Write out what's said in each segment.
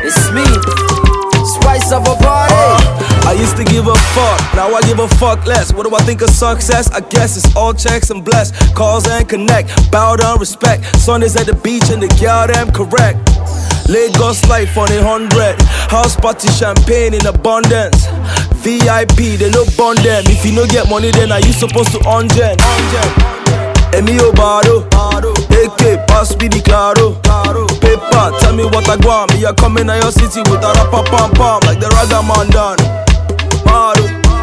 It's me, spice of a party. I used to give a fuck, now I give a fuck less. What do I think of success? I guess it's all checks and bless. Calls and connect, bow down, respect. Sundays at the beach and the girl them correct. Lagos life on 100. House party, champagne in abundance. VIP, they no bond them. If you no get money, then are you supposed to on-gen? Emio Bado, AK, pass me the claro. Paper, tell me what I want. Me, I come in your city with a rapper pam pam like the Raga man done. Bado,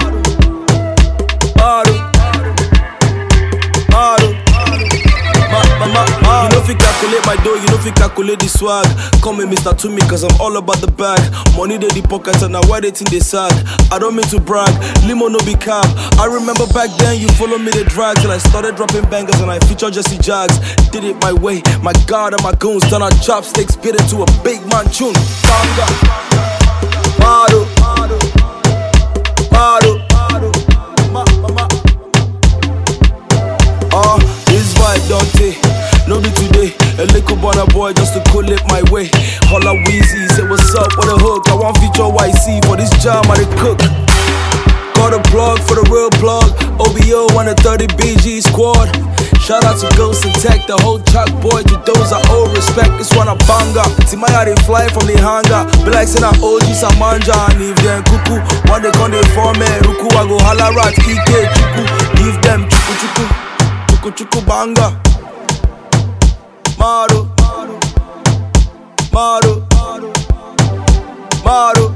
Bado, Bado. You know if you calculate my dough, you know if you calculate the swag. Come in Mr. To me cause I'm all about the bag. Money they the pocket and now why they think they sag. I don't mean to brag, limo no be cab. I remember back then you follow me the drag till I started dropping bangers and I featured Jesse Jags. Did it my way, my God and my goons. Turn our chopsticks, spit it to a big man tune. Banga, Bado, Bado, this vibe don't take. No be today, a little bonner boy just to cool it my way. Holla Weezy, say what's up with a hook. I want feature YC for this jam I dey cook. Got a plug for the real plug. OBO and the 30 BG squad. Shout out to Ghost and Tech, the whole track boy. To those I owe respect, this one a banger. See my eye they fly from the hangar. Be like saying I OG Samanja. And if them cuckoo, one they come they form me. Ruku I go holla rat, EK chuku. Give them chuku chuku, chuku chuku banga. Maru, Maru, Maru,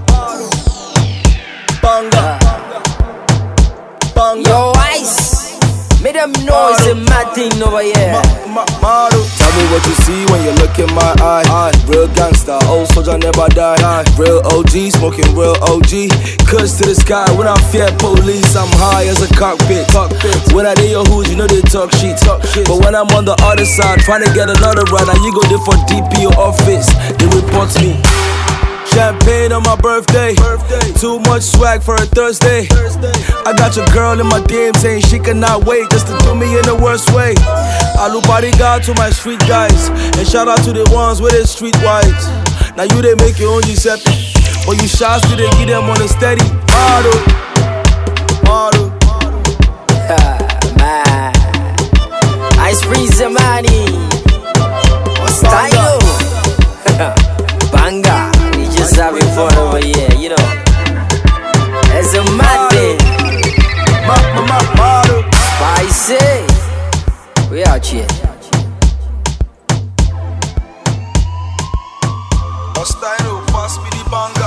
Banga, Banga. Yo, Ice, make them know it's a mad thing over here. Maru. Tell me what you see when you look in my eye. Real gangster, old soldier never die. Real OG, smoking real OG. Cuts to the sky when I fear police. I'm high as a cockpit. When I do your hood, you know they talk shit. But when I'm on the other side, trying to get another ride, now you go there for DP or office. They report me. Champagne on my birthday. Too much swag for a Thursday. I got your girl in my DM saying she cannot wait just to do me in the worst way. I look bodyguard to my street guys. And shout out to the ones with the street wise. Now you they make your own Giuseppe. But you shots to they get them on a steady. Model, model. Man, Ice Breeze money. Style. Banga. We just having fun over here, you know. It's a mad thing. Spicy. We out here. Style, pass me the banga.